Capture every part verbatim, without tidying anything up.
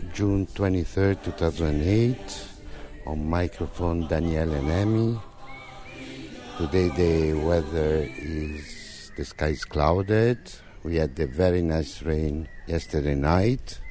June twenty-third, two thousand eight. On microphone, Daniele Nemi. Today the weather is, the sky is clouded. We had a very nice rain yesterday night.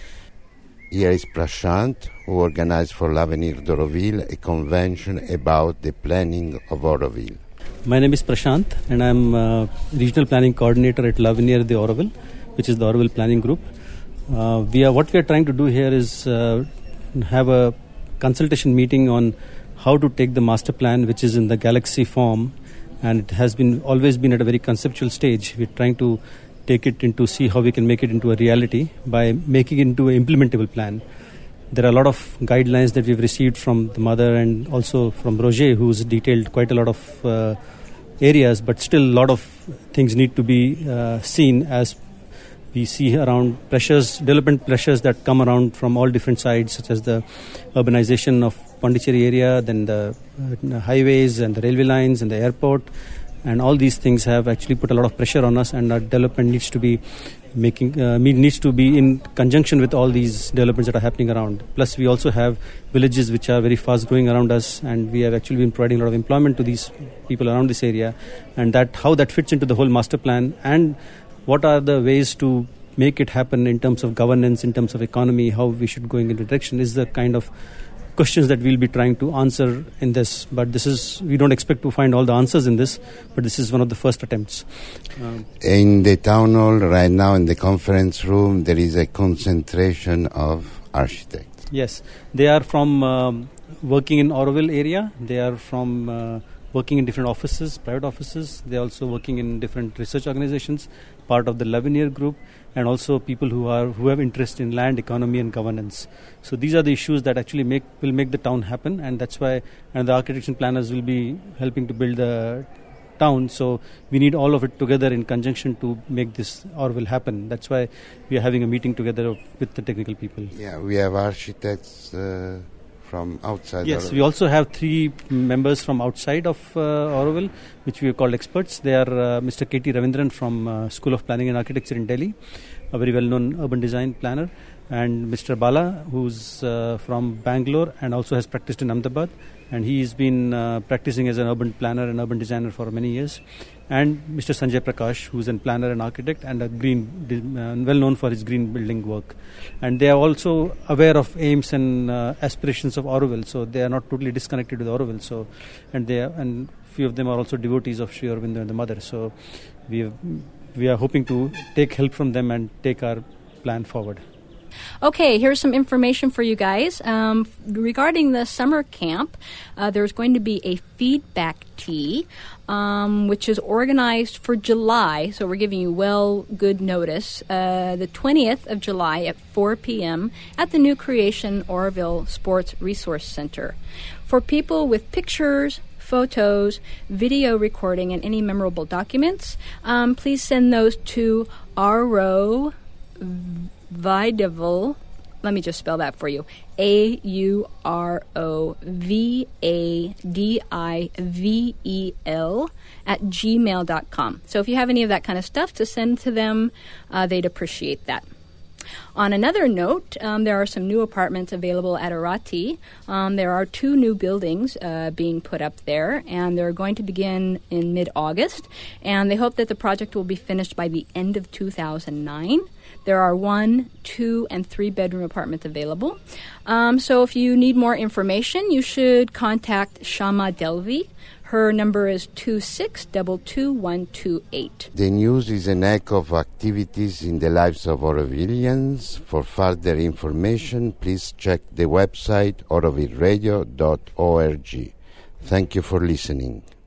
Here is Prashant, who organized for L'Avenir d'Auroville a convention about the planning of Auroville. My name is Prashant, and I'm uh, Regional Planning Coordinator at L'Avenir d'Auroville, which is the Auroville Planning Group. Uh, we are what we are trying to do here is uh, have a consultation meeting on how to take the master plan, which is in the galaxy form, and it has been always been at a very conceptual stage. We're trying to take it into, see how we can make it into a reality by making it into an implementable plan. There are a lot of guidelines that we've received from the mother and also from Roger, who's detailed quite a lot of uh, areas, but still a lot of things need to be uh, seen as we see around pressures, development pressures that come around from all different sides, such as the urbanization of Pondicherry area, then the uh, highways and the railway lines and the airport. And all these things have actually put a lot of pressure on us, and our development needs to be making uh, needs to be in conjunction with all these developments that are happening around. Plus, we also have villages which are very fast growing around us, and we have actually been providing a lot of employment to these people around this area. And that how that fits into the whole master plan, and what are the ways to make it happen in terms of governance, in terms of economy, how we should go in the direction is the kind of questions that we'll be trying to answer in this. But this is, we don't expect to find all the answers in this, but this is one of the first attempts. Um, in the town hall right now, in the conference room, there is a concentration of architects. Yes, they are from um, working in Auroville area. They are from uh, working in different offices, private offices. They are also working in different research organizations, part of the L'Avenir group, and also people who are who have interest in land, economy, and governance. So these are the issues that actually make will make the town happen, and that's why and the architects and planners will be helping to build the town. So we need all of it together in conjunction to make this Auroville happen. That's why we are having a meeting together with the technical people. Yeah, we have architects uh, from outside. Yes, Auroville. We also have three members from outside of uh, Auroville, which we have called experts. They are uh, Mister K T Ravindran from uh, School of Planning and Architecture in Delhi, a very well-known urban design planner, and Mister Bala, who's uh, from Bangalore and also has practiced in Ahmedabad, and he's been uh, practicing as an urban planner and urban designer for many years, and Mister Sanjay Prakash, who's a planner and architect and a green, uh, well-known for his green building work. And they are also aware of aims and uh, aspirations of Auroville, so they are not totally disconnected with Auroville. So, and they are, and few of them are also devotees of Sri Aurobindo and the Mother. So, we have, we are hoping to take help from them and take our plan forward. Okay, here's some information for you guys. Um, regarding the summer camp, uh, there's going to be a feedback tea, um, which is organized for July, so we're giving you well good notice, uh, the twentieth of July at four p.m. at the New Creation Auroville Sports Resource Center. For people with pictures, photos, video recording, and any memorable documents, um, please send those to Auro Videville, let me just spell that for you, A U R O V A D I V E L at gmail dot com. So if you have any of that kind of stuff to send to them, uh, they'd appreciate that. On another note, um, there are some new apartments available at Arati. Um, there are two new buildings uh, being put up there, and they're going to begin in mid-August, and they hope that the project will be finished by the end of two thousand nine. There are one, two, and three-bedroom apartments available. Um, so if you need more information, you should contact Shama Delvi. Her number is two six two two one two eight. The news is an echo of activities in the lives of Aurovillians. For further information, please check the website auroville radio dot org. Thank you for listening.